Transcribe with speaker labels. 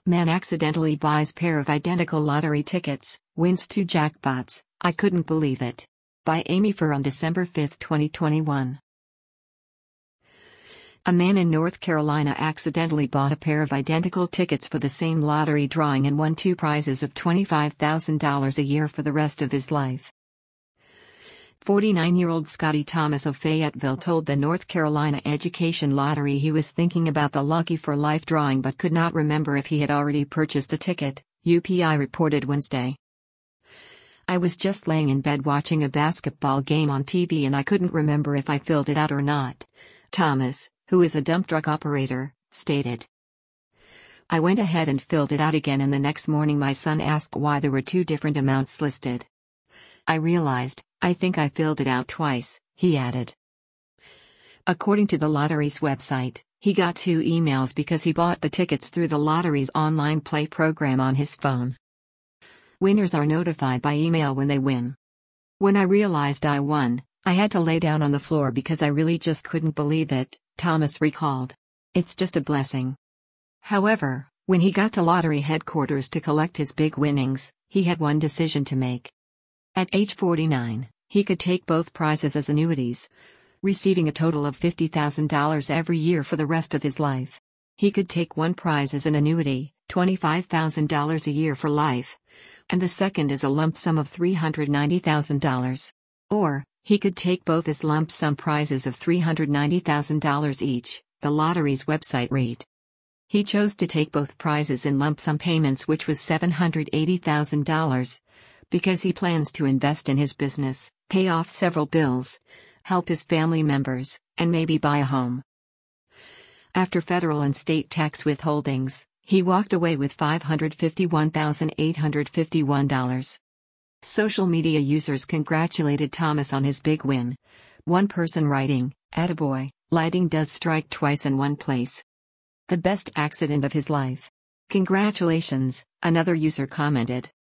Speaker 1: Man accidentally buys pair of identical lottery tickets, wins 2 jackpots, I couldn't believe it. By Amy Furr on December 5, 2021. A man in North Carolina accidentally bought a pair of identical tickets for the same lottery drawing and won 2 prizes of $25,000 a year for the rest of his life. 49-year-old Scotty Thomas of Fayetteville told the North Carolina Education Lottery he was thinking about the Lucky for Life drawing but could not remember if he had already purchased a ticket, UPI reported Wednesday. I was just laying in bed watching a basketball game on TV and I couldn't remember if I filled it out or not, Thomas, who is a dump truck operator, stated. I went ahead and filled it out again and the next morning my son asked why there were 2 different amounts listed. I realized, I think I filled it out twice, he added. According to the lottery's website, he got 2 emails because he bought the tickets through the lottery's online play program on his phone. Winners are notified by email when they win. When I realized I won, I had to lay down on the floor because I really just couldn't believe it, Thomas recalled. It's just a blessing. However, when he got to lottery headquarters to collect his big winnings, he had one decision to make. At age 49, he could take both prizes as annuities, receiving a total of $50,000 every year for the rest of his life. He could take one prize as an annuity, $25,000 a year for life, and the second as a lump sum of $390,000. Or, he could take both as lump sum prizes of $390,000 each, the lottery's website read. He chose to take both prizes in lump sum payments, which was $780,000. Because he plans to invest in his business, pay off several bills, help his family members, and maybe buy a home. After federal and state tax withholdings, he walked away with $551,851. Social media users congratulated Thomas on his big win. One person writing, "Attaboy, lightning does strike twice in one place. The best accident of his life. Congratulations," another user commented.